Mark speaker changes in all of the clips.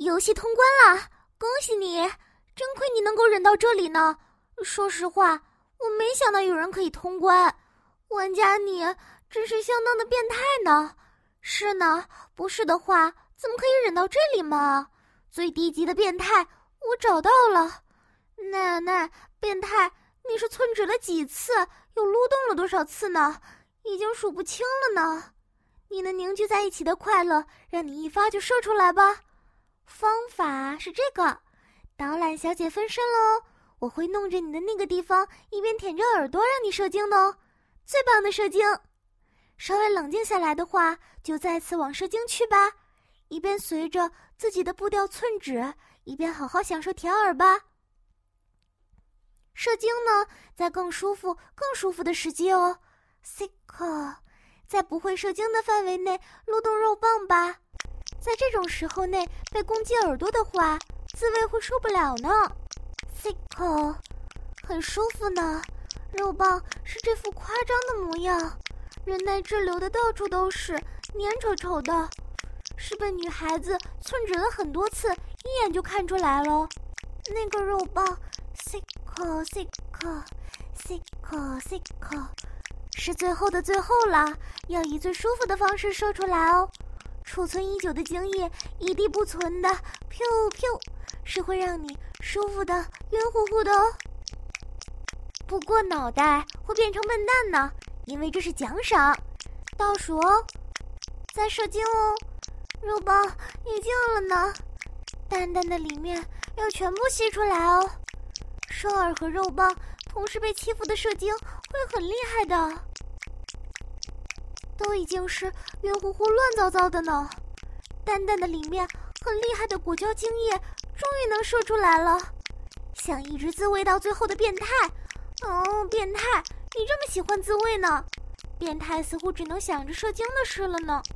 Speaker 1: 游戏通关了，恭喜你！真亏你能够忍到这里呢。说实话，我没想到有人可以通关。玩家你真是相当的变态呢。是呢，不是的话，怎么可以忍到这里嘛？最低级的变态，我找到了。那变态，你是寸指了几次？又撸动了多少次呢？已经数不清了呢。你能凝聚在一起的快乐，让你一发就射出来吧。方法是这个，导览小姐分身喽。我会弄着你的那个地方，一边舔着耳朵让你射精的哦，最棒的射精。稍微冷静下来的话，就再次往射精去吧，一边随着自己的步调寸指，一边好好享受舔耳吧。射精呢，在更舒服的时机哦。sick， 在不会射精的范围内撸动肉棒吧。在这种时候内被攻击耳朵的话，滋味会受不了呢。sick， 很舒服呢。肉棒是这副夸张的模样，人奶汁流的到处都是，黏稠稠的，是被女孩子寸指了很多次，一眼就看出来了。那个肉棒 sick， 是最后的最后了，要以最舒服的方式射出来哦。储存已久的精液一滴不存的是会让你舒服的晕乎乎的哦。不过脑袋会变成笨蛋呢，因为这是奖赏。倒数哦，再射精哦，肉棒已经了呢，淡淡的里面要全部吸出来哦。双耳和肉棒同时被欺负的射精会很厉害的，都已经是晕乎乎乱糟糟的呢。淡淡的里面很厉害的果胶精液终于能射出来了。想一直自慰到最后的变态，变态，你这么喜欢自慰呢？变态似乎只能想着射精的事了呢。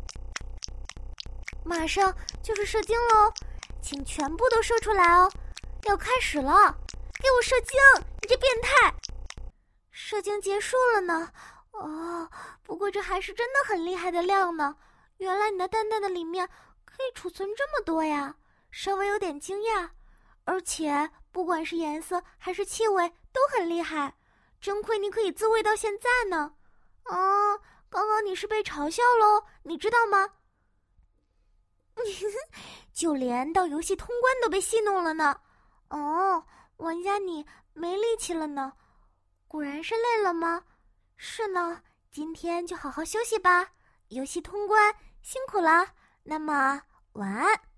Speaker 1: 马上就是射精喽，请全部都射出来哦，要开始了，给我射精，你这变态！射精结束了呢。不过这还是真的很厉害的量呢。原来你的蛋蛋的里面可以储存这么多呀，稍微有点惊讶。而且不管是颜色还是气味都很厉害，真亏你可以自慰到现在呢。刚刚你是被嘲笑喽，你知道吗？就连到游戏通关都被戏弄了呢。玩家你没力气了呢，果然是累了吗？是呢，今天就好好休息吧。游戏通关辛苦了，那么晚安。